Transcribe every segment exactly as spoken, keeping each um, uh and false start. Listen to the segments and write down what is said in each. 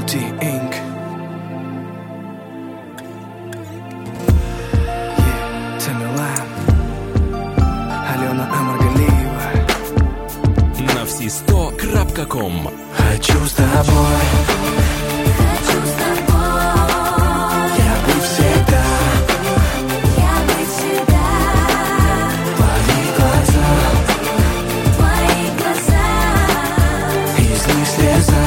Beauty инк. Yeah, Тамерлан, Алена Амаргалиева. На все сто точка ком. Хочу с тобой, Хочу с тобой, я быть всегда. я быть всегда. Твои глаза, Твои глаза, из них слеза.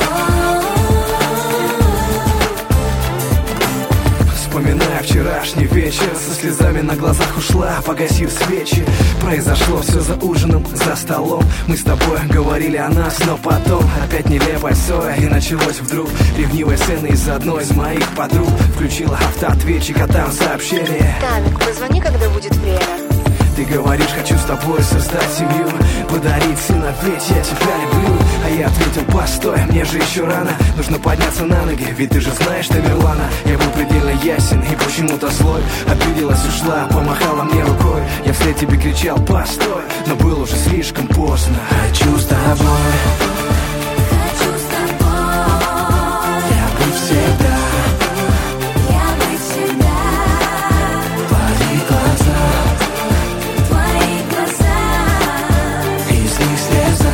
Вспоминая вчерашний вечер, со слезами на глазах ушла, погасив свечи. Произошло все за ужином, за столом. Мы с тобой говорили о нас, но потом опять нелепая ссора. И началось вдруг ревнивая сцена из одной из моих подруг. Включила автоответчик, а там сообщение: Тамик, позвони, когда будет время. ты говоришь, хочу с тобой создать семью, подарить сына, ведь я тебя люблю. А я ответил, постой, мне же еще рано, нужно подняться на ноги, ведь ты же знаешь Тамерлана. Я был предельно ясен и почему-то злой. Обиделась, ушла, помахала мне рукой. Я вслед тебе кричал, постой, но было уже слишком поздно. Хочу с тобой, Хочу с тобой, я быть всегда. я быть всегда. Твои глаза, Твои глаза, из них слеза.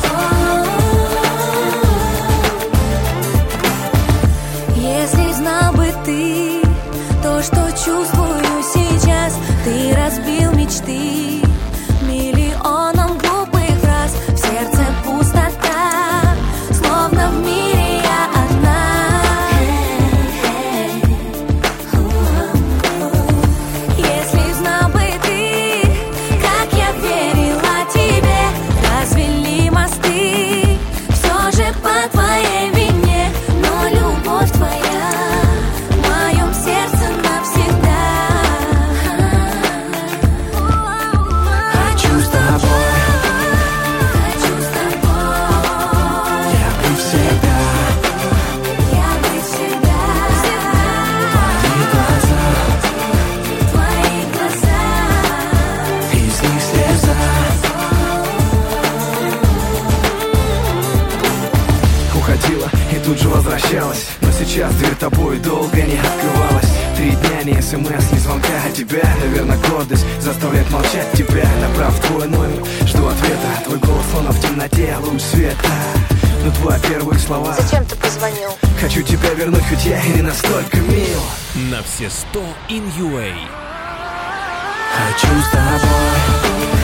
если знал бы ты то, что чувствую сейчас, ты разбил мечты миллионом глупых фраз. В сердце пустота, словно в мире я одна. Если знал бы ты, как я верила тебе, развели мосты, все же по твоей вине. Но любовь твоя в моем сердце навсегда. Хочу с тобой, Хочу с тобой, я быть всегда. я быть всегда. Твои глаза, Твои глаза, из них слеза. Уходила и тут же возвращалась, но сейчас дверь тобой долго не открывалась. Три дня ни смс, ни звонка от тебя. Наверное, гордость заставляет молчать тебя. Набрав твой номер, жду ответа. Твой голос словно в темноте, луч света. Но твои первые слова: Зачем ты позвонил? хочу тебя вернуть, хоть я и не настолько мил. На все сто in ю эй. Хочу с тобой,